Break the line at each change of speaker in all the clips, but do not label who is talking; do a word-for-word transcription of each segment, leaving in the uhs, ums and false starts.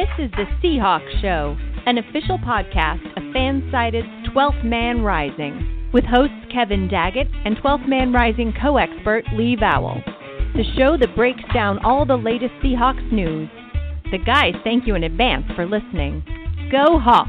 This is the Seahawks Show, an official podcast of FanSided's twelfth Man Rising, with hosts Kevin Daggett and twelfth Man Rising co-expert Lee Vowell. The show that breaks down all the latest Seahawks news. The guys thank you in advance for listening. Go Hawks!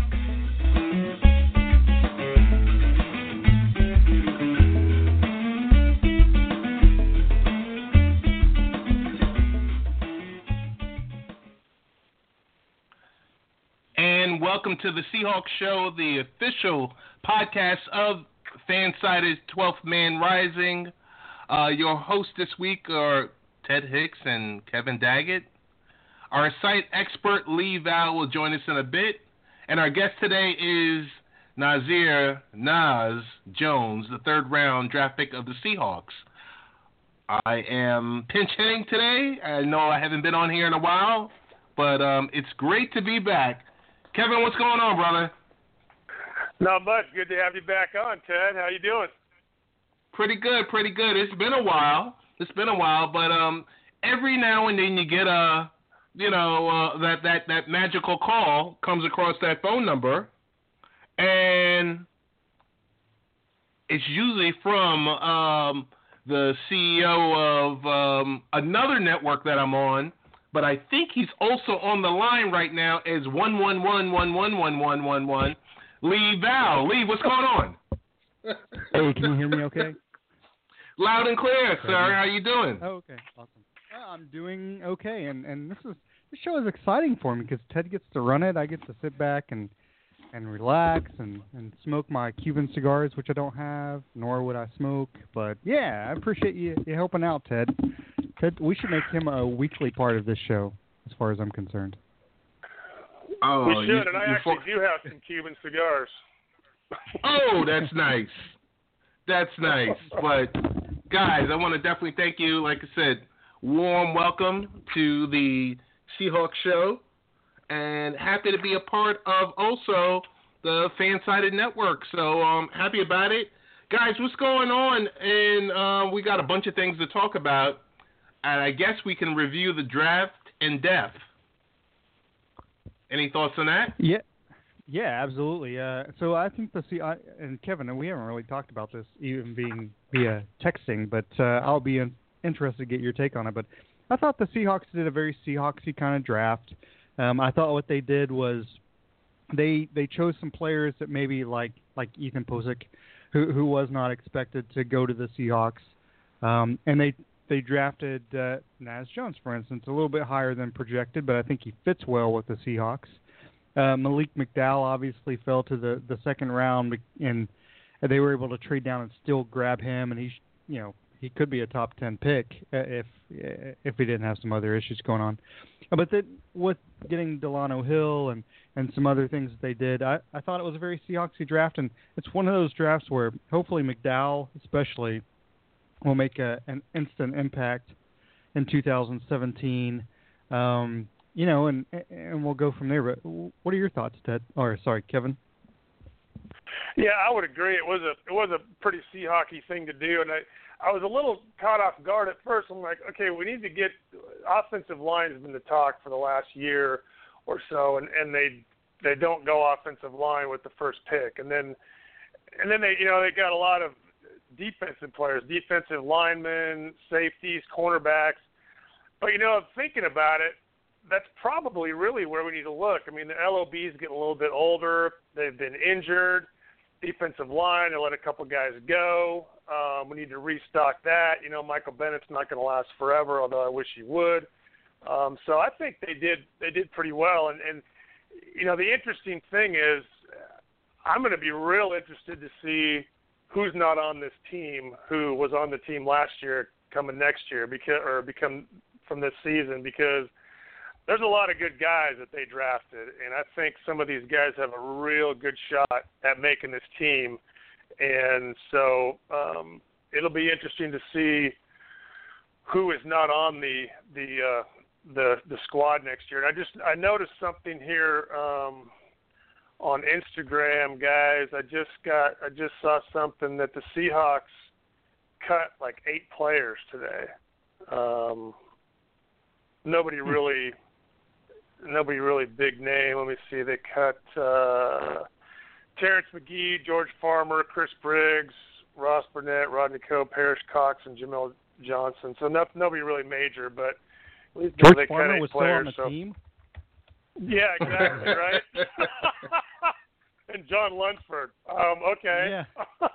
And welcome to the Seahawks Show, the official podcast of FanSided's twelfth Man Rising. Uh, your hosts this week are Ted Hicks and Kevin Daggett. Our site expert Lee Val will join us in a bit. And our guest today is Nazir Naz Jones, the third round draft pick of the Seahawks. I am pinch hitting today. I know I haven't been on here in a while, but um, it's great to be back. Kevin, what's going on, brother?
Not much. Good to have you back on, Ted. How you doing?
Pretty good, pretty good. It's been a while. It's been a while, but um, every now and then you get a, you know, uh, that that that magical call comes across that phone number, and it's usually from um, the C E O of um, another network that I'm on. But I think he's also on the line right now as one one one one one one one one one. Lee Val. Lee, what's going on?
Hey, can you hear me okay?
Loud and clear, sir. How you doing?
Oh, okay. Awesome. Uh, I'm doing okay, and, and this is this show is exciting for me because Ted gets to run it. I get to sit back and and relax and, and smoke my Cuban cigars, which I don't have, nor would I smoke. But, yeah, I appreciate you, you helping out, Ted. Ted, we should make him a weekly part of this show, as far as I'm concerned.
Oh,
we should,
you,
and I actually for... do have some Cuban cigars.
Oh, that's nice. That's nice. But, guys, I want to definitely thank you. Like I said, warm welcome to the Seahawks Show, and happy to be a part of also the FanSided Network. So I'm um, happy about it. Guys, what's going on? And uh, we got a bunch of things to talk about. And I guess we can review the draft in depth. Any thoughts on that?
Yeah, yeah, absolutely. Uh, so I think the C I, and Kevin, and we haven't really talked about this even being via texting, but uh, I'll be in, interested to get your take on it. But I thought the Seahawks did a very Seahawksy kind of draft. Um, I thought what they did was they they chose some players that maybe like like Ethan Posick, who who was not expected to go to the Seahawks, um, and they. They drafted uh, Naz Jones, for instance, a little bit higher than projected, but I think he fits well with the Seahawks. Uh, Malik McDowell obviously fell to the, the second round, and they were able to trade down and still grab him, and he, you know, he could be a top ten pick if if he didn't have some other issues going on. But then with getting Delano Hill and, and some other things that they did, I, I thought it was a very Seahawksy draft, and it's one of those drafts where hopefully McDowell, especially, will make a, an instant impact in two thousand seventeen, um, you know, and and we'll go from there. But what are your thoughts, Ted? Or sorry, Kevin?
Yeah, I would agree. It was a it was a pretty Seahawky thing to do, and I I was a little caught off guard at first. I'm like, okay, we need to get offensive line has been the talk for the last year or so, and, and they they don't go offensive line with the first pick, and then and then they you know they got a lot of defensive players, defensive linemen, safeties, cornerbacks. But, you know, thinking about it, that's probably really where we need to look. I mean, the L O B's getting a little bit older. They've been injured. Defensive line, they let a couple guys go. Um, we need to restock that. You know, Michael Bennett's not going to last forever, although I wish he would. Um, so I think they did they did pretty well. And, and, you know, the interesting thing is I'm going to be real interested to see who's not on this team, who was on the team last year, coming next year, because or become from this season, because there's a lot of good guys that they drafted, and I think some of these guys have a real good shot at making this team, and so um, it'll be interesting to see who is not on the the uh, the the squad next year. And I just I noticed something here. Um, On Instagram, guys, I just got I just saw something that the Seahawks cut like eight players today. Um, nobody really nobody really big name. Let me see. They cut uh, Terrence McGee, George Farmer, Chris Briggs, Ross Burnett, Rodney Coe, Parrish Cox, and Jamel Johnson. So no, nobody really major, but at least
George
they
Farmer
cut
was
players,
still on the
so.
team?
Yeah, exactly, right? And John Lunsford. Um, okay.
Yeah.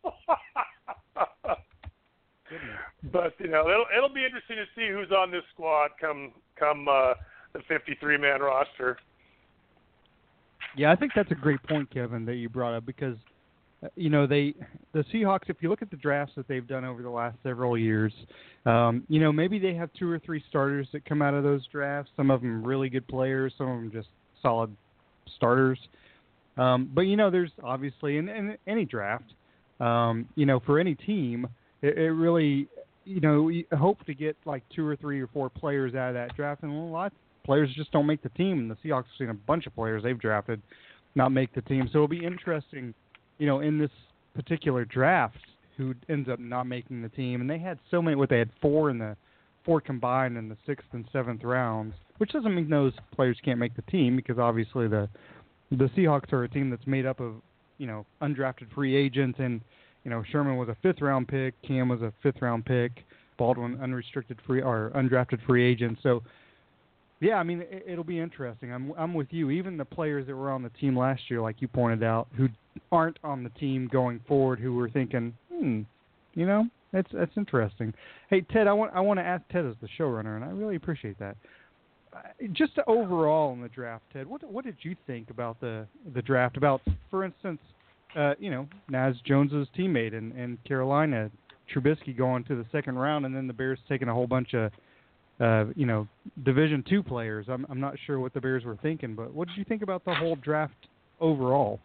But you know, it'll it'll be interesting to see who's on this squad come come uh, the fifty-three man roster.
Yeah, I think that's a great point, Kevin, that you brought up because uh, you know they the Seahawks. If you look at the drafts that they've done over the last several years, um, you know maybe they have two or three starters that come out of those drafts. Some of them really good players, some of them just solid starters. Um, but you know, there's obviously in, in any draft, um, you know, for any team, it, it really, you know, you hope to get like two or three or four players out of that draft, and a lot of players just don't make the team. And the Seahawks have seen a bunch of players they've drafted not make the team, so it'll be interesting, you know, in this particular draft who ends up not making the team. And they had so many. What they had four in the four combined in the sixth and seventh rounds, which doesn't mean those players can't make the team because obviously the The Seahawks are a team that's made up of, you know, undrafted free agents, and, you know, Sherman was a fifth-round pick, Cam was a fifth-round pick, Baldwin unrestricted free or undrafted free agent. So, yeah, I mean, it, it'll be interesting. I'm I'm with you. Even the players that were on the team last year, like you pointed out, who aren't on the team going forward, who were thinking, hmm, you know, that's that's interesting. Hey, Ted, I want I want to ask Ted as the showrunner, and I really appreciate that. Just overall in the draft, Ted, what what did you think about the the draft? About, for instance, uh, you know, Naz Jones's teammate in, in Carolina, Trubisky going to the second round, and then the Bears taking a whole bunch of, uh, you know, Division two players. I'm I'm not sure what the Bears were thinking, but what did you think about the whole draft overall?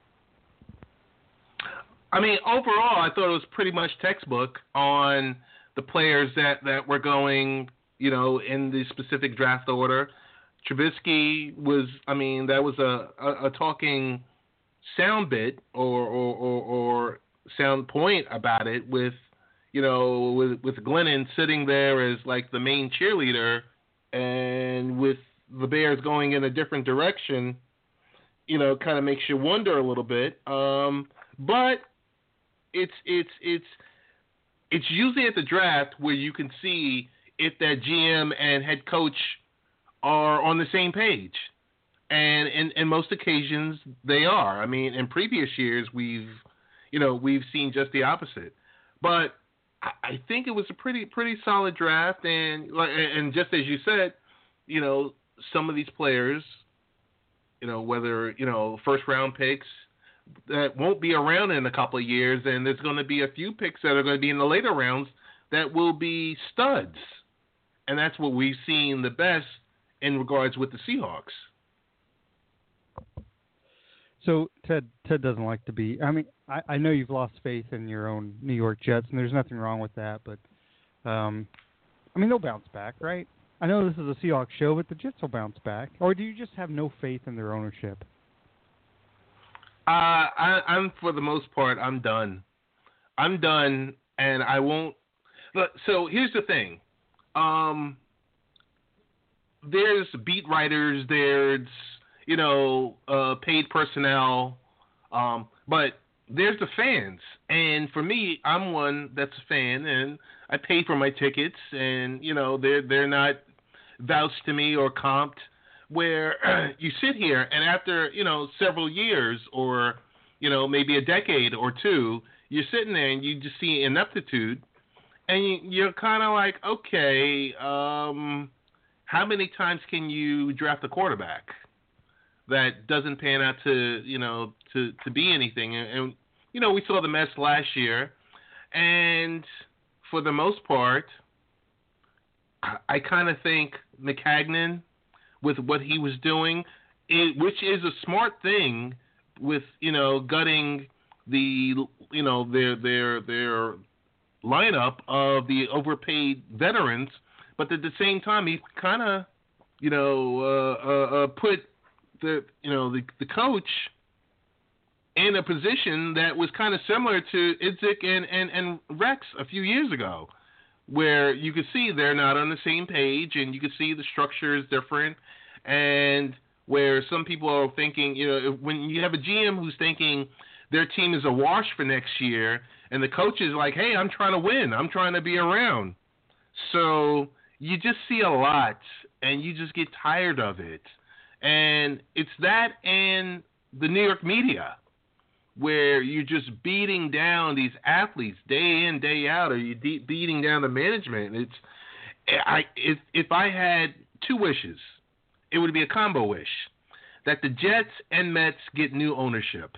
I mean, overall, I thought it was pretty much textbook on the players that, that were going, you know, in the specific draft order. Trubisky was, I mean, that was a, a, a talking sound bit or, or, or, or sound point about it with, you know, with, with Glennon sitting there as like the main cheerleader and with the Bears going in a different direction, you know, kind of makes you wonder a little bit. Um, but it's, it's, it's, it's usually at the draft where you can see if that G M and head coach are on the same page. And in, in most occasions, they are. I mean, in previous years, we've, you know, we've seen just the opposite. But I, I think it was a pretty, pretty solid draft. And, and just as you said, you know, some of these players, you know, whether, you know, first-round picks that won't be around in a couple of years, and there's going to be a few picks that are going to be in the later rounds that will be studs. And that's what we've seen the best in regards with the Seahawks.
So Ted Ted doesn't like to be. I mean, I, I know you've lost faith in your own New York Jets, and there's nothing wrong with that. But um, I mean, they'll bounce back, right? I know this is a Seahawks show, but the Jets will bounce back. Or do you just have no faith in their ownership?
Uh, I, I'm for the most part, I'm done. I'm done, and I won't. Look, so here's the thing. Um, there's beat writers, there's, you know, uh, paid personnel, um, but there's the fans. And for me, I'm one that's a fan, and I paid for my tickets, and, you know, they're, they're not vouched to me or comped, where you sit here, and after, you know, several years or, you know, maybe a decade or two, you're sitting there and you just see ineptitude. And you're kind of like, okay, um, how many times can you draft a quarterback that doesn't pan out to, you know, to, to be anything? And, and, you know, we saw the mess last year. And for the most part, I, I kind of think Maccagnan, with what he was doing, it, which is a smart thing with, you know, gutting the, you know, their, their, their, lineup of the overpaid veterans, but at the same time, he kind of, you know, uh, uh, uh, put the, you know, the, the coach in a position that was kind of similar to Idzik and, and, and Rex a few years ago, where you could see they're not on the same page, and you could see the structure is different, And where some people are thinking, you know, when you have a G M who's thinking their team is a wash for next year, and the coach is like, hey, I'm trying to win. I'm trying to be around. So you just see a lot, and you just get tired of it. And it's that and the New York media, where you're just beating down these athletes day in, day out, or you're de- beating down the management. It's I if if I had two wishes, it would be a combo wish, that the Jets and Mets get new ownership.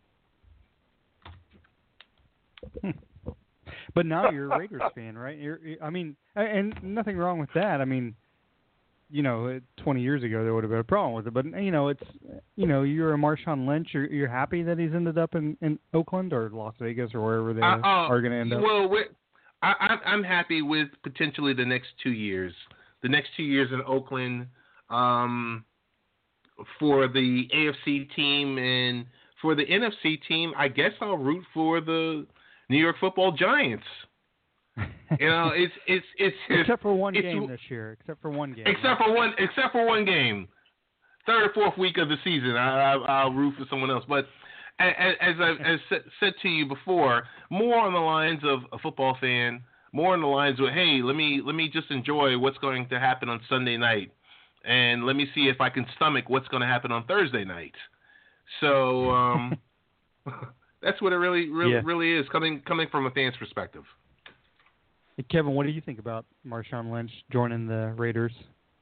But now you're a Raiders fan, right? You're, I mean, and nothing wrong with that. I mean, you know, twenty years ago there would have been a problem with it, but you know, it's, you know, you're a Marshawn Lynch. You're, you're happy that he's ended up in, in Oakland or Las Vegas or wherever they uh, uh, are going to end up.
Well, I, I'm happy with potentially the next two years. The next two years in Oakland, um, for the A F C team, and for the N F C team, I guess I'll root for the New York Football Giants. You know, it's it's it's
except for one game this year. Except for one game.
Except for one. Except for one game. Third or fourth week of the season, I, I, I'll root for someone else. But as, as I as said to you before, more on the lines of a football fan, more on the lines of, hey, let me let me just enjoy what's going to happen on Sunday night, and let me see if I can stomach what's going to happen on Thursday night. So um, that's what it really really, yeah. really is, coming coming from a fan's perspective.
Hey, Kevin, what do you think about Marshawn Lynch joining the Raiders?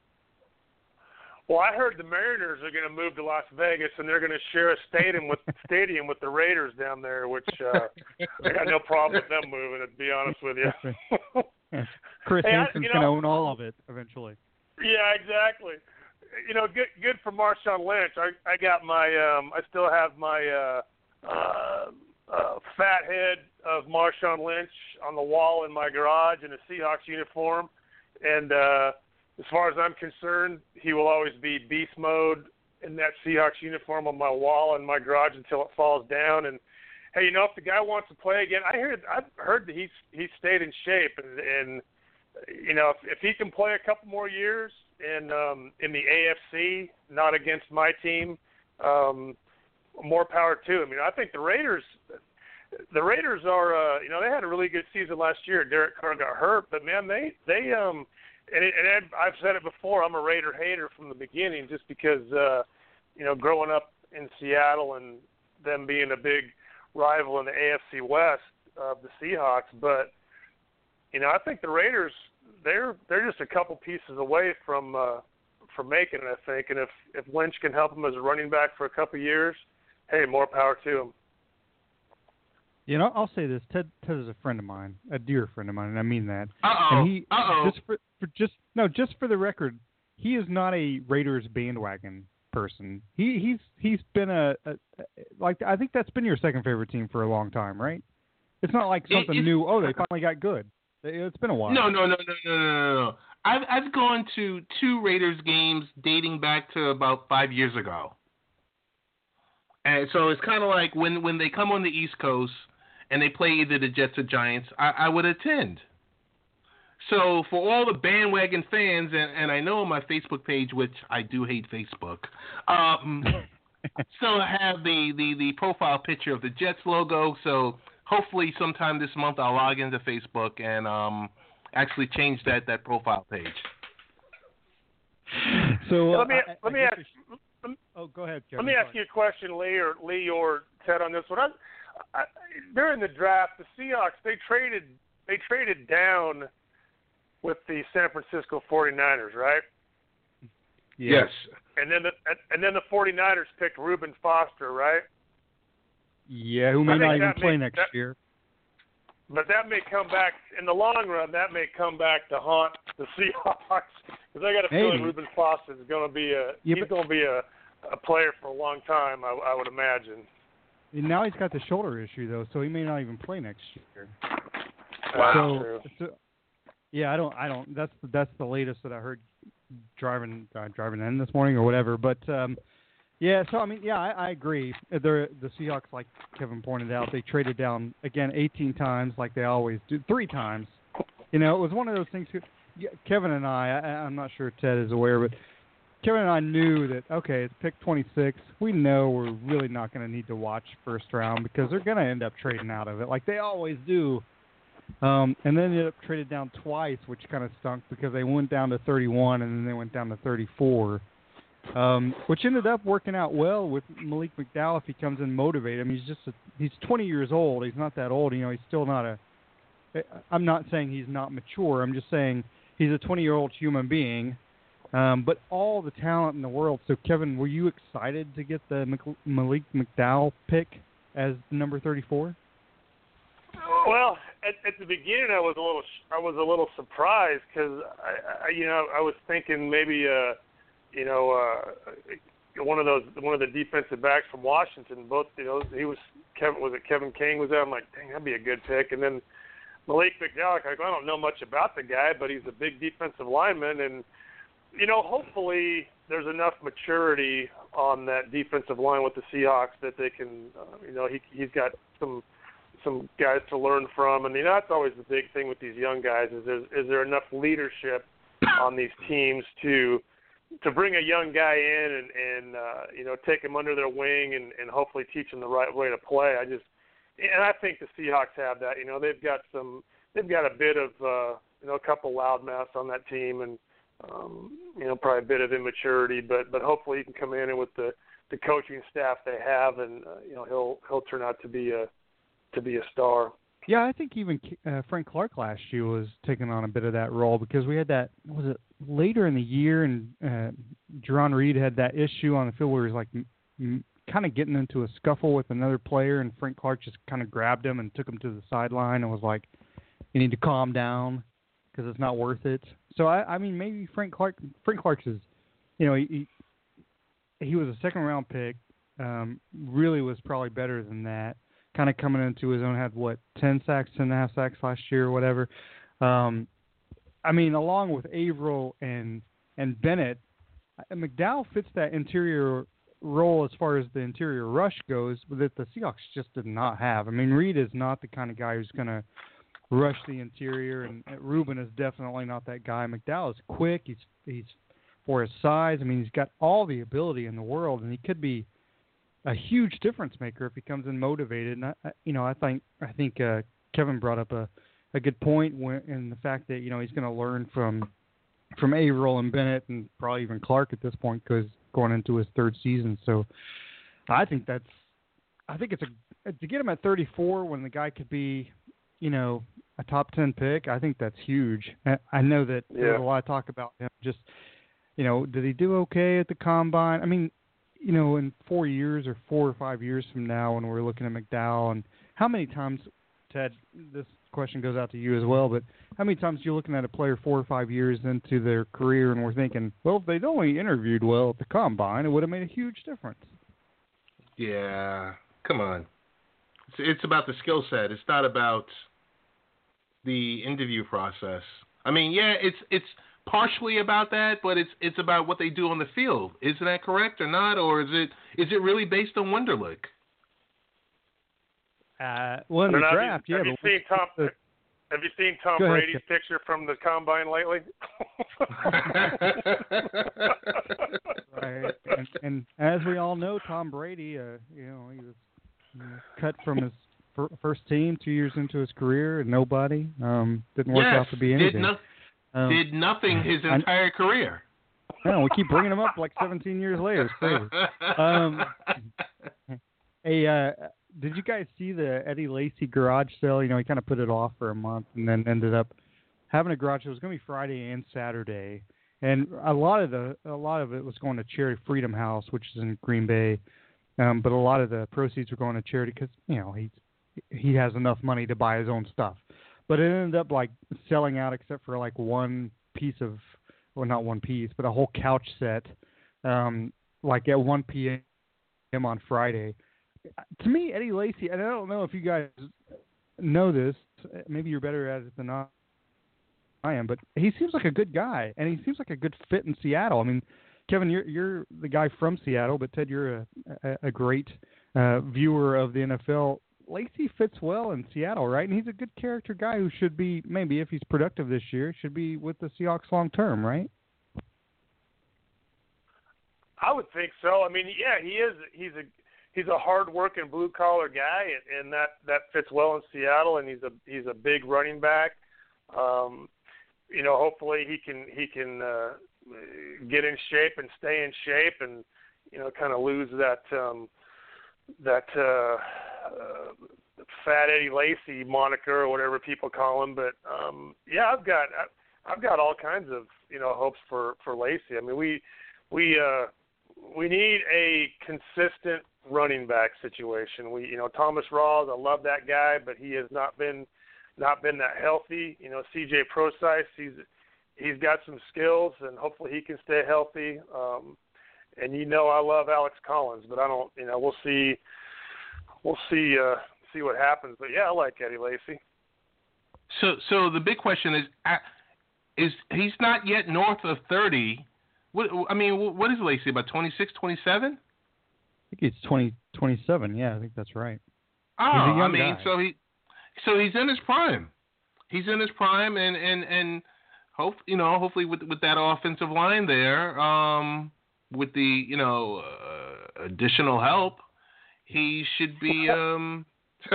Well, I heard the Mariners are going to move to Las Vegas, and they're going to share a stadium with stadium with the Raiders down there, which uh, I got no problem with them moving, to be honest with you.
Chris hey, Hansen's going to own all of it eventually.
Yeah, exactly. You know, good good for Marshawn Lynch. I I got my um, I still have my uh, uh, uh, fat head of Marshawn Lynch on the wall in my garage in a Seahawks uniform, and uh, as far as I'm concerned, he will always be beast mode in that Seahawks uniform on my wall in my garage until it falls down. And hey, you know, if the guy wants to play again, I heard I've heard that he's he's stayed in shape, and, and you know, if, if he can play a couple more years in um, in the A F C, not against my team, um, more power to him. You know, I think the Raiders. The Raiders are, uh, you know, they had a really good season last year. Derek Carr got hurt, but man, they they um. And, it, and I've said it before, I'm a Raider hater from the beginning, just because, uh, you know, growing up in Seattle and them being a big rival in the A F C West of the Seahawks. But, you know, I think the Raiders, they're they're just a couple pieces away from uh, from making it, I think. And if, if Lynch can help them as a running back for a couple years, hey, more power to him.
You know, I'll say this. Ted Ted is a friend of mine, a dear friend of mine, and I mean that.
Uh-oh.
And he,
Uh-oh.
just for, for just no, just for the record, he is not a Raiders bandwagon person. He he's he's been a, a, a like I think that's been your second favorite team for a long time, right? It's not like something
it,
new. Oh, they finally got good. It's been a while.
No, no, no, no, no, no, no. I've I've gone to two Raiders games dating back to about five years ago, and so it's kind of like when when they come on the East Coast and they play either the Jets or Giants, I, I would attend. So for all the bandwagon fans, and, and I know on my Facebook page, which I do hate Facebook, um, still have the, the, the profile picture of the Jets logo. So hopefully sometime this month I'll log into Facebook and um, actually change that, that profile page.
So uh,
let me
I,
let
I
me ask.
Let me, oh, go ahead, Kevin.
Let me ask you a question, Lee or Lee or Ted, on this one. I, I, during the draft, the Seahawks they traded they traded down with the San Francisco forty-niners, right?
Yes.
And then the and then the forty-niners picked Reuben Foster, right?
Yeah, who may not even play
may,
next
that,
year.
But that may come back in the long run. That may come back to haunt the Seahawks because I got a feeling Reuben Foster is going to be a
yeah,
he's going to be a, a player for a long time. I, I would imagine.
And now he's got the shoulder issue though, so he may not even play next year.
Wow.
So, so yeah, I don't, I don't. That's that's the latest that I heard driving uh, driving in this morning or whatever. But um, yeah, so I mean, yeah, I, I agree. They're, the Seahawks, like Kevin pointed out, they traded down again eighteen times, like they always do, three times. You know, it was one of those things. Yeah, Kevin and I, I, I'm not sure Ted is aware, but Kevin and I knew that, okay, it's pick twenty-six. We know we're really not going to need to watch first round because they're going to end up trading out of it like they always do. Um, and then ended up traded down twice, which kind of stunk because they went down to thirty-one and then they went down to thirty-four, um, which ended up working out well with Malik McDowell if he comes in motivated. I mean, he's just a, he's twenty years old. He's not that old. You know, he's still not a – I'm not saying he's not mature. I'm just saying he's a twenty-year-old human being. Um, but all the talent in the world. So, Kevin, were you excited to get the Malik McDowell pick as number thirty-four?
Well, at, at the beginning, I was a little, I was a little surprised because I, I, you know, I was thinking maybe, uh, you know, uh, one of those, one of the defensive backs from Washington. Both, you know, he was Kevin. Was it Kevin King? Was there? I'm like, dang, that'd be a good pick. And then Malik McDowell. I don't know much about the guy, but he's a big defensive lineman, and you know, hopefully there's enough maturity on that defensive line with the Seahawks that they can, uh, you know, he he's got some. some guys to learn from, and you know that's always the big thing with these young guys is there, is there enough leadership on these teams to to bring a young guy in and, and uh, you know take him under their wing and, and hopefully teach him the right way to play. I just and I think the Seahawks have that. You know they've got some they've got a bit of uh, you know a couple loudmouths on that team and um, you know probably a bit of immaturity, but but hopefully he can come in and with the, the coaching staff they have and uh, you know he'll he'll turn out to be a to be a star.
Yeah, I think even uh, Frank Clark last year was taking on a bit of that role because we had that, was it later in the year, and uh, Jerron Reed had that issue on the field where he was like m- kind of getting into a scuffle with another player, and Frank Clark just kind of grabbed him and took him to the sideline and was like, you need to calm down because it's not worth it. So, I, I mean, maybe Frank Clark, Frank Clark's is, you know, he, he, he was a second-round pick, um, really was probably better than that. Kind of coming into his own, had what, ten sacks, ten and a half sacks last year or whatever. Um, I mean, along with Averill and and Bennett, McDowell fits that interior role as far as the interior rush goes that the Seahawks just did not have. I mean, Reed is not the kind of guy who's going to rush the interior, and Reuben is definitely not that guy. McDowell is quick. He's he's for his size. I mean, he's got all the ability in the world, and he could be a huge difference maker if he comes in motivated. And I, you know, I think I think uh, Kevin brought up a, a good point when, in the fact that you know he's going to learn from from Averill and Bennett and probably even Clark at this point because going into his third season. So I think that's I think it's a to get him at thirty-four when the guy could be you know a top ten pick. I think that's huge. I, I know that
yeah.
there's a lot of talk about him. Just you know, did he do okay at the combine? I mean. You know, in four years or four or five years from now when we're looking at McDowell, and how many times, Ted, this question goes out to you as well, but how many times are you looking at a player four or five years into their career and we're thinking, well, if they'd only interviewed well at the combine, it would have made a huge difference.
Yeah, come on. It's, it's about the skill set. It's not about the interview process. I mean, yeah, it's it's partially about that, but it's it's about what they do on the field. Isn't that correct or not, or is it is it really based on Wonderlic?
Uh, well, in the draft,
have you,
yeah.
Have you seen Tom?
The,
have you seen Tom Brady's ahead, picture from the combine lately?
Right, and, and as we all know, Tom Brady, uh, you know, he was you know, cut from his fir- first team two years into his career, and nobody um, didn't work
yes,
out to be anything.
Did no- Um, did nothing his entire I, career.
No, we keep bringing him up like seventeen years later. It's crazy. Um, hey, uh, did you guys see the Eddie Lacy garage sale? You know, he kind of put it off for a month and then ended up having a garage sale. It was going to be Friday and Saturday, and a lot of the a lot of it was going to Charity Freedom House, which is in Green Bay. Um, but a lot of the proceeds were going to charity because you know he he has enough money to buy his own stuff. But it ended up like selling out except for like one piece of, well, not one piece, but a whole couch set, um, like at one p.m. on Friday. To me, Eddie Lacy, and I don't know if you guys know this, maybe you're better at it than I am, but he seems like a good guy, and he seems like a good fit in Seattle. I mean, Kevin, you're you're the guy from Seattle, but Ted, you're a, a, a great uh, viewer of the N F L. Lacy fits well in Seattle, right? And he's a good character guy who should be, maybe if he's productive this year, should be with the Seahawks long term, right?
I would think so. I mean, yeah, he is. He's a he's a hard-working blue-collar guy, and, and that, that fits well in Seattle. And he's a he's a big running back. Um, you know, hopefully he can he can uh, get in shape and stay in shape, and you know, kind of lose that um, that uh, uh, Fat Eddie Lacy moniker or whatever people call him. But um, yeah, I've got I've got all kinds of you know hopes for, for Lacy. I mean, we we uh, we need a consistent running back situation. We you know Thomas Rawls, I love that guy, but he has not been not been that healthy. You know, C J Prosise, he's he's got some skills, and hopefully he can stay healthy. Um, and you know, I love Alex Collins, but I don't. You know, we'll see. We'll see. Uh, see what happens. But yeah, I like Eddie Lacy.
So, so the big question is, is he's not yet north of thirty? What I mean, what is Lacy, about twenty-six, twenty-seven?
I think he's twenty, twenty-seven. Yeah, I think that's right.
Oh, I mean,
guy.
so he. So he's in his prime. He's in his prime, and and and hope you know, hopefully with with that offensive line there, um, with the you know uh, additional help, he should be um.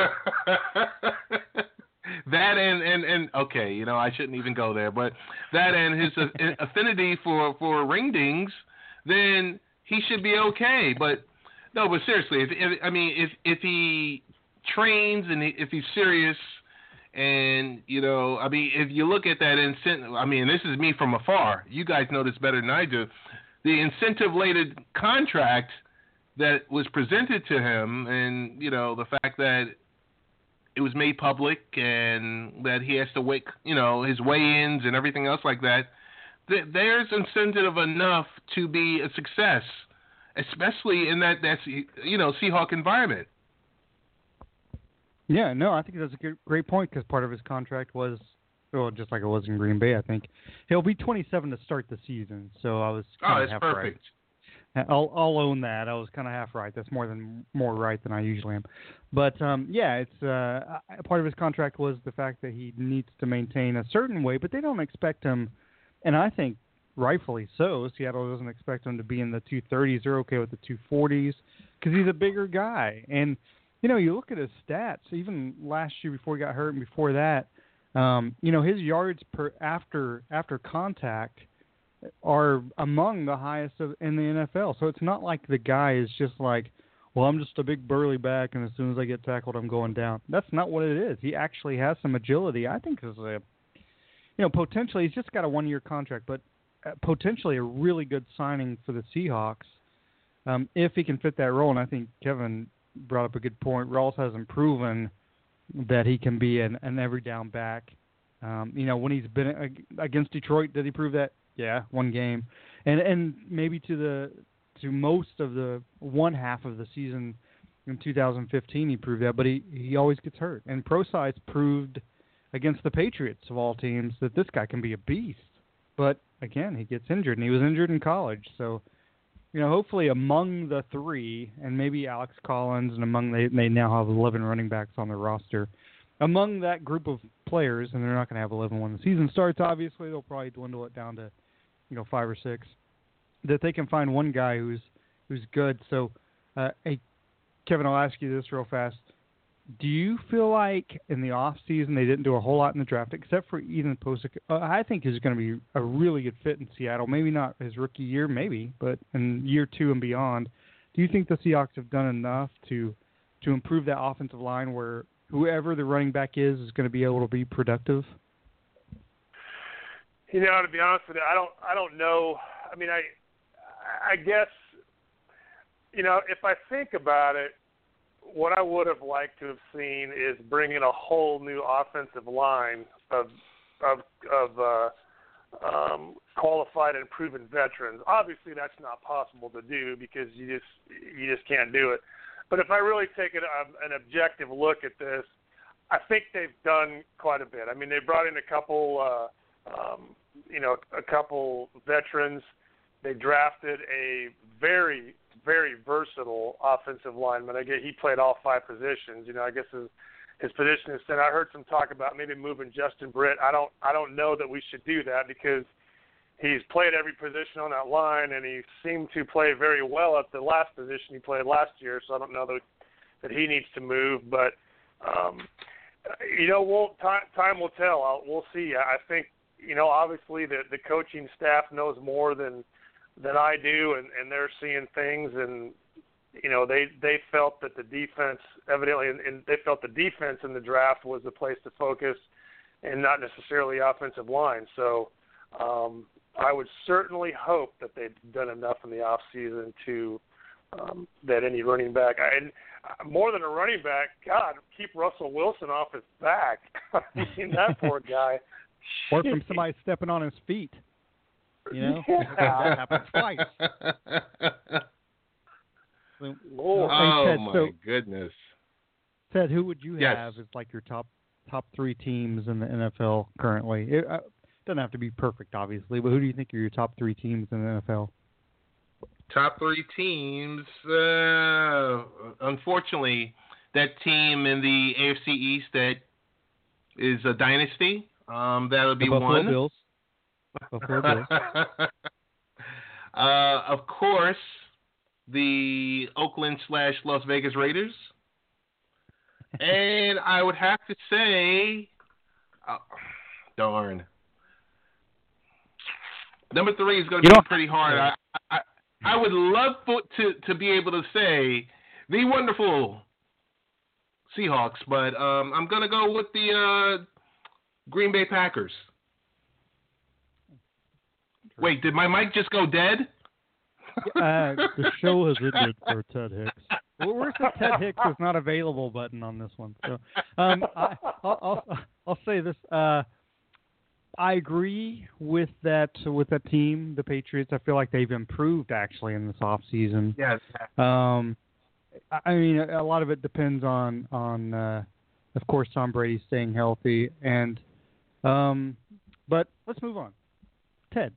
that and, and and okay, you know, I shouldn't even go there, but that and his affinity for for ringdings, then he should be okay. But no, but seriously, if, if I mean, if if he trains and if he's serious, and you know, I mean, if you look at that incentive, I mean, this is me from afar. You guys know this better than I do. The incentive-laden contract that was presented to him, and you know, the fact that it was made public and that he has to wait, you know, his weigh-ins and everything else like that. Th- there's incentive enough to be a success, especially in that that's you know Seahawk environment.
Yeah, no, I think that's a good, great point because part of his contract was, well, just like it was in Green Bay, I think. He'll be twenty-seven to start the season, so I was kind
oh,
of half
perfect.
right. I'll, I'll own that. I was kind of half right. That's more than more right than I usually am. But, um, yeah, it's uh, part of his contract was the fact that he needs to maintain a certain weight, but they don't expect him, and I think rightfully so, Seattle doesn't expect him to be in the two thirties. They're okay with the two forties because he's a bigger guy. And you know, you look at his stats, even last year before he got hurt and before that, um, you know, his yards per after after contact are among the highest of, in the N F L. So it's not like the guy is just like, well, I'm just a big burly back, and as soon as I get tackled, I'm going down. That's not what it is. He actually has some agility. I think is a, you know, potentially he's just got a one-year contract, but potentially a really good signing for the Seahawks um, if he can fit that role. And I think Kevin brought up a good point. Rawls hasn't proven that he can be an, an every down back. Um, you know, when he's been against Detroit, did he prove that? Yeah, one game, and and maybe to the to most of the one half of the season in two thousand fifteen he proved that. But he, he always gets hurt. And Prosise proved against the Patriots of all teams that this guy can be a beast. But again, he gets injured, and he was injured in college, so. You know, hopefully among the three, and maybe Alex Collins, and among they they now have eleven running backs on their roster. Among that group of players, and they're not going to have eleven when the season starts. Obviously, they'll probably dwindle it down to, you know, five or six. That they can find one guy who's who's good. So, uh, hey, Kevin, I'll ask you this real fast. Do you feel like in the off season they didn't do a whole lot in the draft except for Ethan Posick? Uh, I think he's going to be a really good fit in Seattle. Maybe not his rookie year, maybe, but in year two and beyond. Do you think the Seahawks have done enough to to improve that offensive line where whoever the running back is is going to be able to be productive?
You know, to be honest with you, I don't I don't know. I mean, I I guess you know if I think about it. What I would have liked to have seen is bringing a whole new offensive line of of, of uh, um, qualified and proven veterans. Obviously, that's not possible to do because you just you just can't do it. But if I really take an, uh, an objective look at this, I think they've done quite a bit. I mean, they brought in a couple, uh, um, you know, a couple veterans. They drafted a very very versatile offensive lineman. I guess he played all five positions. You know, I guess his his position is center. I heard some talk about maybe moving Justin Britt. I don't I don't know that we should do that because he's played every position on that line, and he seemed to play very well at the last position he played last year. So I don't know that that he needs to move, but um, you know, we'll time, time will tell. I'll, we'll see. I think you know, obviously the the coaching staff knows more than than I do, and, and they're seeing things, and you know, they they felt that the defense evidently, and, and they felt the defense in the draft was the place to focus, and not necessarily offensive line. So. Um, I would certainly hope that they've done enough in the off season to um, that any running back, and more than a running back, God, keep Russell Wilson off his back. I mean, that poor guy.
Or from somebody stepping on his feet. You know,
yeah.
that happened twice. So,
Lord.
hey,
Oh
Ted,
my
so,
goodness.
Ted, who would you
Yes.
have as like your top top three teams in the N F L currently? It uh, doesn't have to be perfect, obviously, but who do you think are your top three teams in the N F L?
Top three teams. Uh, unfortunately, that team in the A F C East that is a dynasty. Um, that would be
the Buffalo
one.
Bills. Buffalo Bills.
uh, of course, the Oakland slash Las Vegas Raiders. And I would have to say, oh, darn. Number three is going to
You
be
know-
pretty hard. I, I I would love for, to to be able to say the wonderful Seahawks, but um, I'm going to go with the uh, Green Bay Packers. Wait, did my mic just go dead?
Uh, the show has ended for Ted Hicks. Well, where's the Ted Hicks is not available button on this one? So, um, I, I'll, I'll I'll say this. Uh, I agree with that with that team, the Patriots. I feel like they've improved actually in this off season.
Yes.
Um, I I mean, a lot of it depends on on, uh, of course, Tom Brady staying healthy, and um, but let's move on. Ted.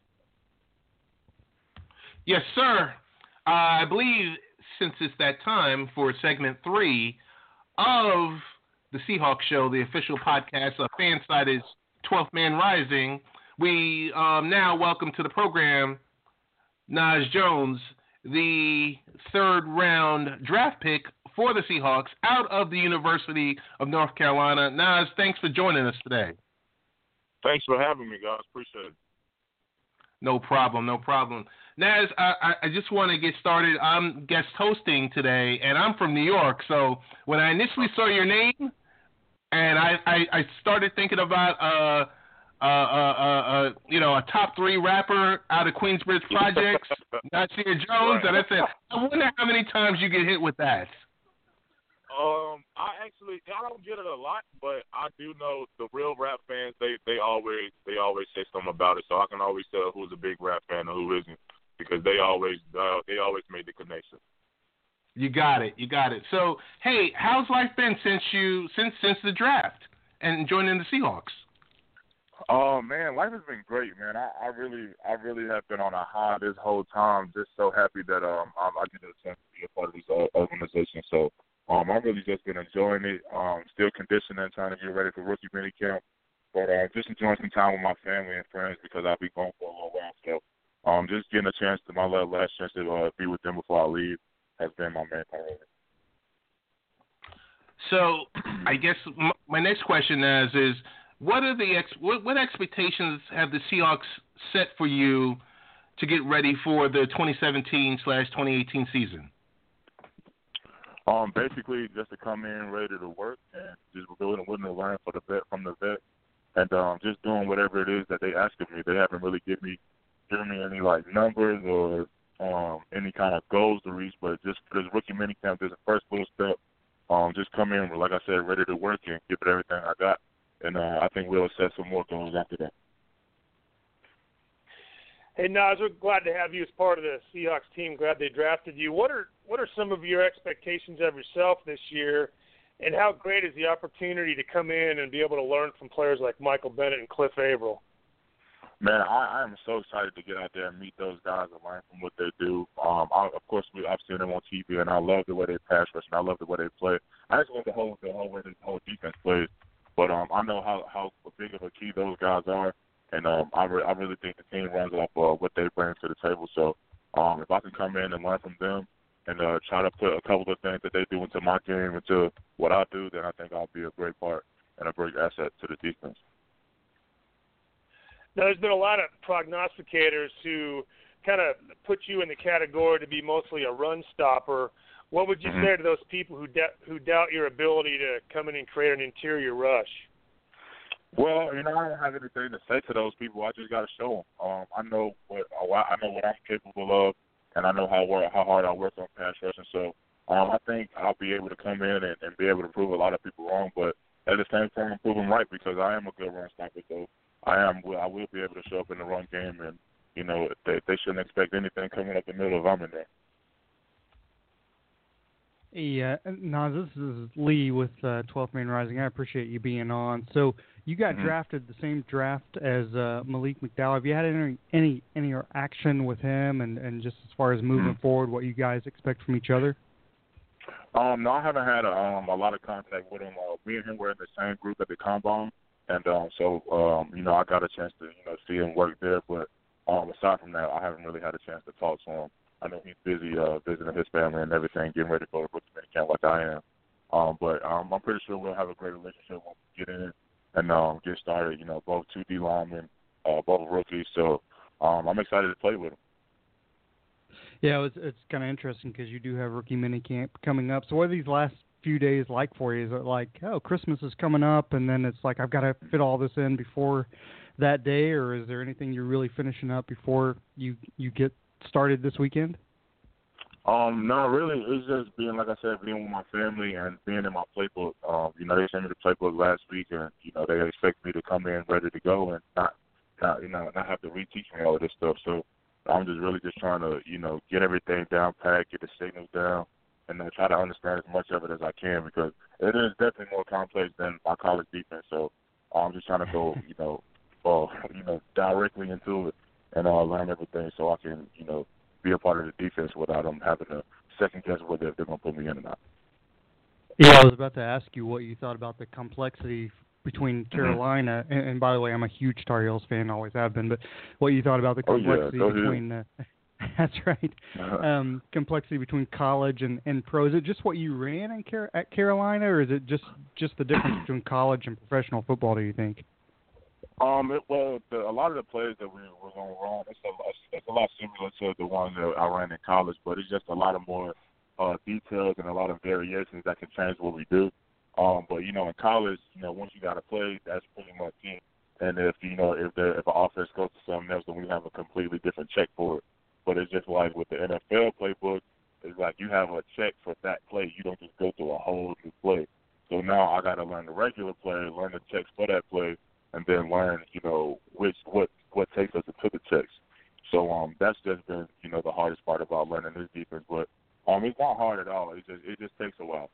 Yes, sir. Uh, I believe since it's that time for segment three of the Seahawks Show, the official podcast of Fansided's twelfth Man Rising, we um, now welcome to the program Naj Jones, the third round draft pick for the Seahawks out of the University of North Carolina. Naj, thanks for joining us today.
Thanks for having me, guys. Appreciate it.
No problem, no problem. Naz, I, I just want to get started. I'm guest hosting today, and I'm from New York. So when I initially saw your name, and I, I, I started thinking about uh, uh, uh, uh, uh, you know, a top three rapper out of Queensbridge Projects, Nasir Jones,
Right.
and I said, I wonder how many times you get hit with that.
Um, I actually I don't get it a lot, but I do know the real rap fans. They they always they always say something about it, so I can always tell who's a big rap fan and who isn't, because they always uh, they always made the connection.
You got it, you got it. So, hey, how's life been since you since since the draft and joining the Seahawks?
Oh man, life has been great, man. I, I really I really have been on a high this whole time. Just so happy that um I, I get a chance to be a part of this uh, organization. So. Um, I've really just been enjoying it, um, still conditioning, trying to get ready for rookie minicamp, but uh, just enjoying some time with my family and friends because I'll be gone for a little while. So um, just getting a chance to, my last chance to uh, be with them before I leave has been my main priority.
So I guess m- my next question is, is what are the ex- what, what expectations have the Seahawks set for you to get ready for the twenty seventeen slash twenty eighteen season?
Um, basically, just to come in ready to work and just willing, willing to learn for the vet from the vet, and um, just doing whatever it is that they ask of me. They haven't really given me given me any like numbers or um, any kind of goals to reach, but just for this rookie minicamp, there's a first little step. Um, just come in, like I said, ready to work and give it everything I got, and uh, I think we'll set some more goals after that.
Hey, Naz, we're glad to have you as part of the Seahawks team. Glad they drafted you. What are what are some of your expectations of yourself this year, and how great is the opportunity to come in and be able to learn from players like Michael Bennett and Cliff Averill?
Man, I, I am so excited to get out there and meet those guys and learn from what they do. Um, I, of course, we, I've seen them on T V, and I love the way they pass rush, and I love the way they play. I just love the whole the whole way the whole defense plays. But um, I know how how big of a key those guys are. and um, I, re- I really think the team runs off uh, what they bring to the table. So um, if I can come in and learn from them and uh, try to put a couple of things that they do into my game, into what I do, then I think I'll be a great part and a great asset to the defense.
Now, there's been a lot of prognosticators who kind of put you in the category to be mostly a run stopper. What would you
mm-hmm.
say to those people who, de- who doubt your ability to come in and create an interior rush?
Well, you know, I don't have anything to say to those people. I just got to show them. Um, I know what I know what I'm capable of, and I know how work, how hard I work on pass rushing. So um, I think I'll be able to come in and, and be able to prove a lot of people wrong. But at the same time, prove them right, because I am a good run stopper. So I am. I will be able to show up in the run game, and you know, they, they shouldn't expect anything coming up the middle if I'm in there.
Yeah, no, this is Lee with uh, twelfth Man Rising. I appreciate you being on. So you got
mm-hmm. drafted
the same draft as uh, Malik McDowell. Have you had any any any action with him, and, and just as far as moving
mm-hmm.
forward, what you guys expect from each other?
Um, no, I haven't had a, um, a lot of contact with him. Uh, me and him were in the same group at the Combine, and um, so um, you know, I got a chance to you know see him work there. But um, aside from that, I haven't really had a chance to talk to him. I know he's busy uh, visiting his family and everything, getting ready for the rookie camp like I am. Um, but um, I'm pretty sure we'll have a great relationship when we get in and um, get started. You know, both two D linemen, uh, both rookies. So um, I'm excited to play with him.
Yeah, it's, it's kind of interesting because you do have rookie minicamp coming up. So what are these last few days like for you? Is it like, oh, Christmas is coming up, and then it's like I've got to fit all this in before that day, or is there anything you're really finishing up before you, you get started this weekend?
Um, no, really, it's just being, like I said, being with my family and being in my playbook. Um, you know, they sent me the playbook last week, and you know, they expect me to come in ready to go and not, not, you know, not have to reteach me all of this stuff. So I'm just really just trying to, you know, get everything down pat, get the signals down, and uh, try to understand as much of it as I can, because it is definitely more complex than my college defense. So I'm just trying to go, you know, uh, you know, directly into it and uh, learn everything so I can, you know, be a part of the defense without them having to second guess whether they're going to put me in or not.
Yeah, I was about to ask you what you thought about the complexity between Carolina, mm-hmm. and, and by the way, I'm a huge Tar Heels fan, always have been, but what you thought about the complexity
oh, yeah.
between, uh, that's right,
uh-huh.
um, complexity between college and, and pro. Is it just what you ran in Car- at Carolina, or is it just, just the difference between college and professional football, do you think?
Um, it, well, the, a lot of the plays that we were going to run, it's a, it's a lot similar to the ones that I ran in college, but it's just a lot of more uh, details and a lot of variations that can change what we do. Um, but you know, in college, you know, once you got to play, that's pretty much it. And if you know, if the if an offense goes to something else, then we have a completely different check for it. But it's just like with the N F L playbook, it's like you have a check for that play. You don't just go through a whole new play. So now I got to learn the regular play, learn the checks for that play, and then learn, you know, which what what takes us into the checks. So um, that's just been, you know, the hardest part about learning this defense. But um, it's not hard at all. It just it just takes a while.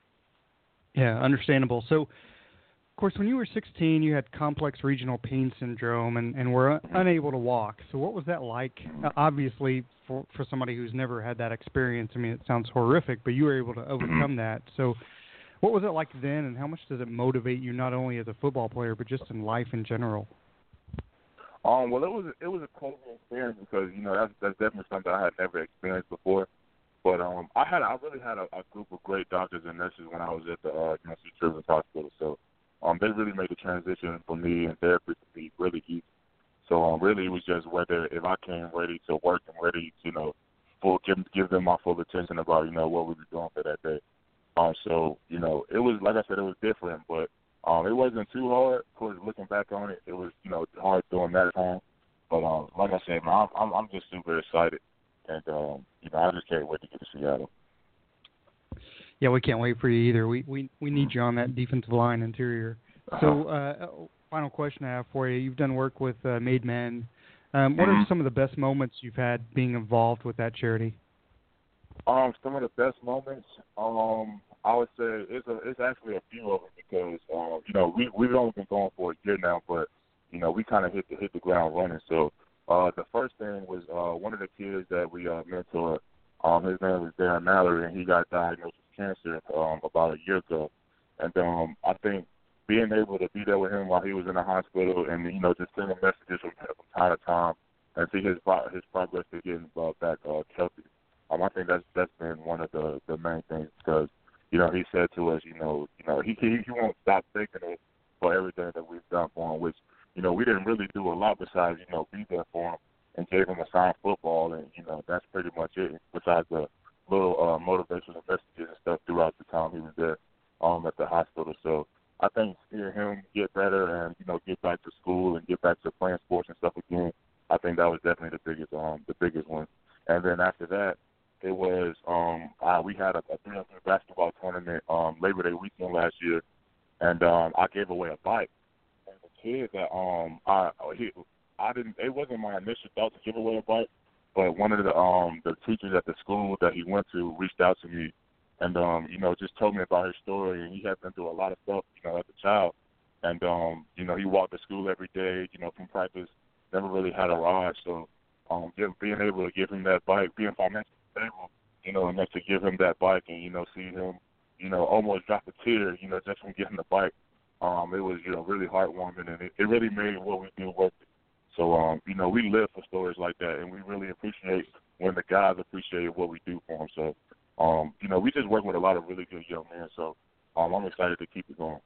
Yeah, understandable. So, of course, when you were sixteen, you had complex regional pain syndrome and, and were un- unable to walk. So what was that like? Uh, obviously, for, for somebody who's never had that experience, I mean, it sounds horrific, but you were able to overcome that. So what was it like then, and how much does it motivate you not only as a football player but just in life in general?
Um, well, it was it was a crazy experience because, you know, that's, that's definitely something I had never experienced before. But um, I had I really had a, a group of great doctors and nurses when I was at the uh, U N C Children's Hospital. So um, they really made the transition for me and therapy to be really easy. So um, really it was just whether if I came ready to work and ready to, you know, full give give them my full attention about, you know, what we were doing for that day. Um, so you know, it was, like I said, it was different, but um, it wasn't too hard. Of course, looking back on it, it was, you know, hard during that time. But um, like I said, man, I'm I'm just super excited. And, um, you know, I just can't wait to get to Seattle.
Yeah, we can't wait for you either. We we, we need you on that defensive line interior. So, uh, final question I have for you. You've done work with uh, Made Men. Um, what are some of the best moments you've had being involved with that charity?
Um, some of the best moments, um, I would say it's a, it's actually a few of them because, um, you know, we, we've only been going for a year now, but, you know, we kind of hit the, hit the ground running. So, Uh, the first thing was uh, one of the kids that we uh, mentored. Um, his name was Darren Mallory, and he got diagnosed with cancer um, about a year ago. And um, I think being able to be there with him while he was in the hospital, and you know, just sending messages from, from time to time, and see his his progress to getting uh, back uh, healthy. Um, I think that's that's been one of the, the main things because you know he said to us, you know, you know he he, he won't stop thanking us for everything that we've done for him, which you know we didn't really do a lot besides you know be there for him and gave him a signed football, and you know that's pretty much it. Besides the little uh, motivational messages and stuff throughout the time he was there um, at the hospital. So I think seeing him get better and you know get back to school and get back to playing sports and stuff again, I think that was definitely the biggest um the biggest one. And then after that, it was um uh, we had a, a three on three basketball tournament um Labor Day weekend last year, and um I gave away a bike. And the kid that um I he I didn't it wasn't my initial thought to give away a bike. But one of the um the teachers at the school that he went to reached out to me, and um you know just told me about his story, and he had been through a lot of stuff you know as a child, and um you know he walked to school every day you know from practice, never really had a ride, so um give, being able to give him that bike, being financially stable, you know, and then to give him that bike and you know see him you know almost drop a tear you know just from getting the bike, um it was you know really heartwarming, and it, it really made what we do worth it. So, um, you know, we live for stories like that, and we really appreciate when the guys appreciate what we do for them. So, um, you know, we just work with a lot of really good young men, so um, I'm excited to keep it going.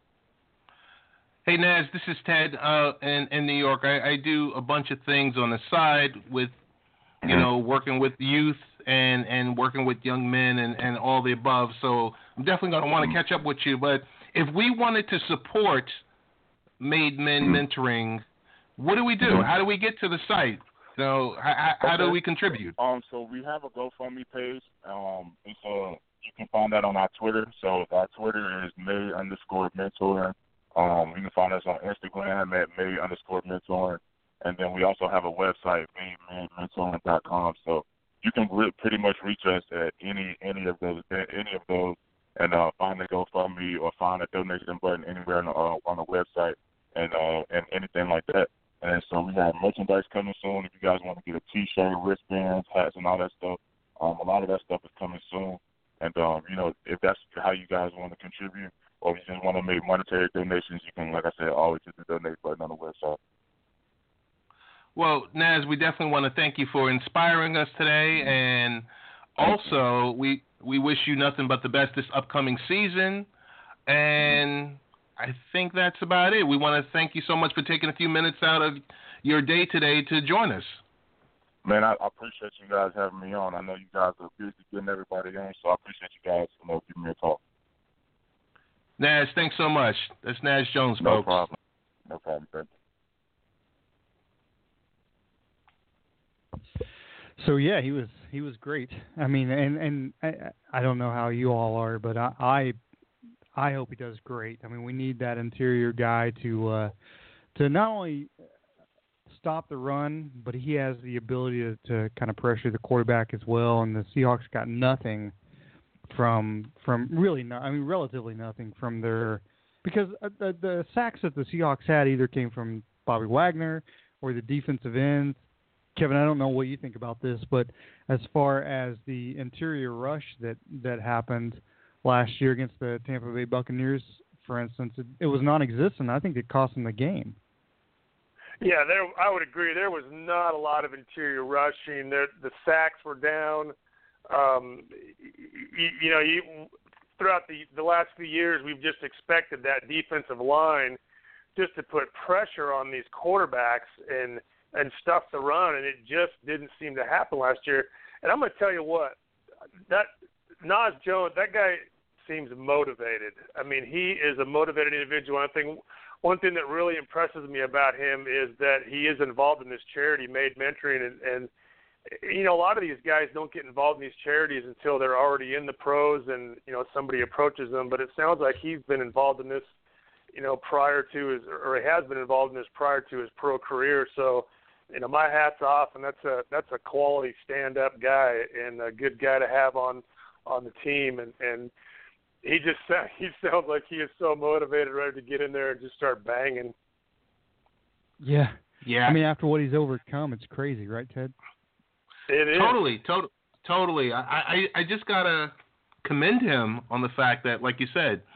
Hey, Naz, this is Ted uh, in, in New York. I, I do a bunch of things on the side with, you know, working with youth and, and working with young men and, and all the above. So I'm definitely going to want to catch up with you. But if we wanted to support Made Men Mentoring, what do we do? How do we get to the site? You know, how, how
okay.
do we contribute?
Um, so we have a GoFundMe page. Um, it's uh, you can find that on our Twitter. So our Twitter is May underscore mentoring. Um, you can find us on Instagram at May underscore mentoring, and then we also have a website, made men mentoring dot com. So you can re- pretty much reach us at any any of those any of those, and uh, find the GoFundMe or find a donation button anywhere on the, uh, on the website, and uh, and anything like that. And so we have merchandise coming soon. If you guys want to get a T-shirt, wristbands, hats, and all that stuff, um, a lot of that stuff is coming soon. And, um, you know, if that's how you guys want to contribute or if you just want to make monetary donations, you can, like I said, always hit the donate button on the website.
Well, Naz, we definitely want to thank you for inspiring us today. And also, we, we wish you nothing but the best this upcoming season. And I think that's about it. We want to thank you so much for taking a few minutes out of your day today to join us.
Man, I, I appreciate you guys having me on. I know you guys are busy getting everybody on, so I appreciate you guys you know, giving me a call.
Naz, thanks so much. That's Naz Jones,
no
folks.
No problem. No problem. Thank you.
So yeah, he was he was great. I mean, and and I, I don't know how you all are, but I. I I hope he does great. I mean, we need that interior guy to uh, to not only stop the run, but he has the ability to, to kind of pressure the quarterback as well. And the Seahawks got nothing from from really not. I mean, relatively nothing from their because the, the sacks that the Seahawks had either came from Bobby Wagner or the defensive ends. Kevin, I don't know what you think about this, but as far as the interior rush that that happened last year against the Tampa Bay Buccaneers, for instance, it, it was non-existent. I think it cost them the game.
Yeah, there. I would agree. There was not a lot of interior rushing. There, the sacks were down. Um, you, you know, you, throughout the the last few years, we've just expected that defensive line just to put pressure on these quarterbacks and and stuff the run, and it just didn't seem to happen last year. And I'm going to tell you what, that Naz Jones, that guy seems motivated. I mean, he is a motivated individual. I think one thing that really impresses me about him is that he is involved in this charity, Made Mentoring, and, and you know, a lot of these guys don't get involved in these charities until they're already in the pros and, you know, somebody approaches them. But it sounds like he's been involved in this, you know, prior to his, or he has been involved in this prior to his pro career. So, you know, my hat's off, and that's a that's a quality stand-up guy and a good guy to have on on the team. And, and he just he sounds like he is so motivated, ready to get in there and just start banging.
Yeah,
yeah.
I mean, after what he's overcome, it's crazy, right, Ted?
It is
totally, to- totally. I, I I just gotta commend him on the fact that, like you said,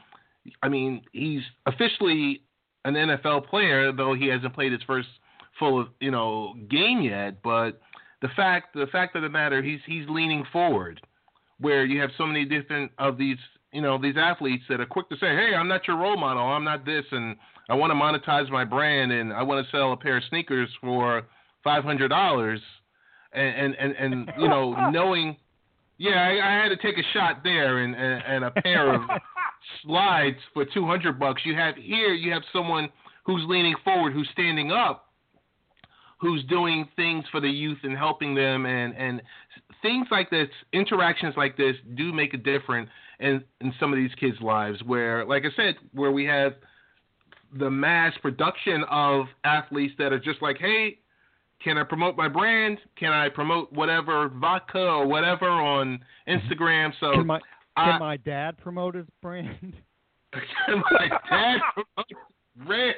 I mean, he's officially an N F L player, though he hasn't played his first full, you know, game yet. But the fact, the fact of the matter, he's he's leaning forward, where you have so many different of these, you know, these athletes that are quick to say, "Hey, I'm not your role model. I'm not this, and I want to monetize my brand, and I want to sell a pair of sneakers for five hundred dollars," and, and and and you know, knowing, yeah, I, I had to take a shot there, and and, and a pair of slides for two hundred bucks. You have here, you have someone who's leaning forward, who's standing up, who's doing things for the youth and helping them, and, and things like this, interactions like this do make a difference in, in some of these kids' lives where, like I said, where we have the mass production of athletes that are just like, hey, can I promote my brand? Can I promote whatever vodka or whatever on Instagram? So
Can my,
I,
can my dad promote his brand?
Can my dad promote his brand?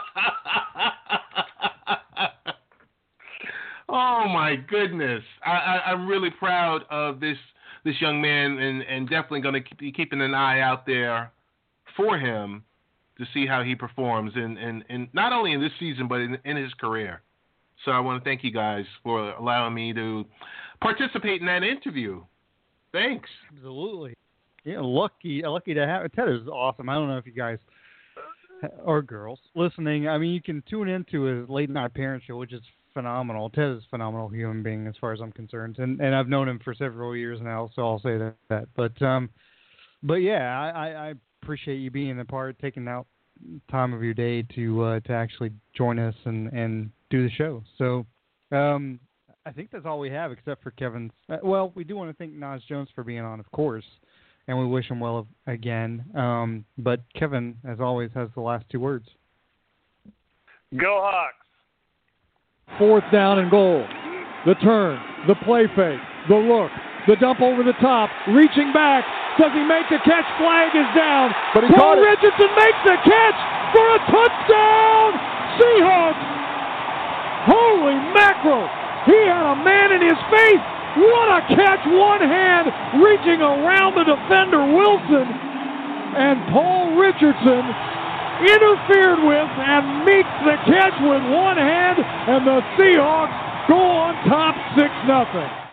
Oh my goodness! I, I, I'm really proud of this this young man, and, and definitely going to be keeping an eye out there for him to see how he performs, in, in, in not only in this season but in, in his career. So I want to thank you guys for allowing me to participate in that interview. Thanks.
Absolutely. Yeah, lucky, lucky to have Ted is awesome. I don't know if you guys or girls listening. I mean, you can tune into his late night parent show, which is phenomenal. Ted is a phenomenal human being as far as I'm concerned, and and I've known him for several years now, so I'll say that. that. But um, but yeah, I, I appreciate you being a part, taking out time of your day to uh, to actually join us and, and do the show. So um, I think that's all we have, except for Kevin's. Uh, well, we do want to thank Naz Jones for being on, of course, and we wish him well again. Um, but Kevin, as always, has the last two words.
Go Hawks.
Fourth down and goal. The turn, the play fake, the look, the dump over the top, reaching back. Does he make the catch? Flag is down.
But he
Paul
caught it.
Richardson makes the catch for a touchdown. Seahawks. Holy mackerel. He had a man in his face. What a catch. One hand reaching around the defender, Wilson. And Paul Richardson interfered with and meets the catch with one hand, and the Seahawks go on top six nothing.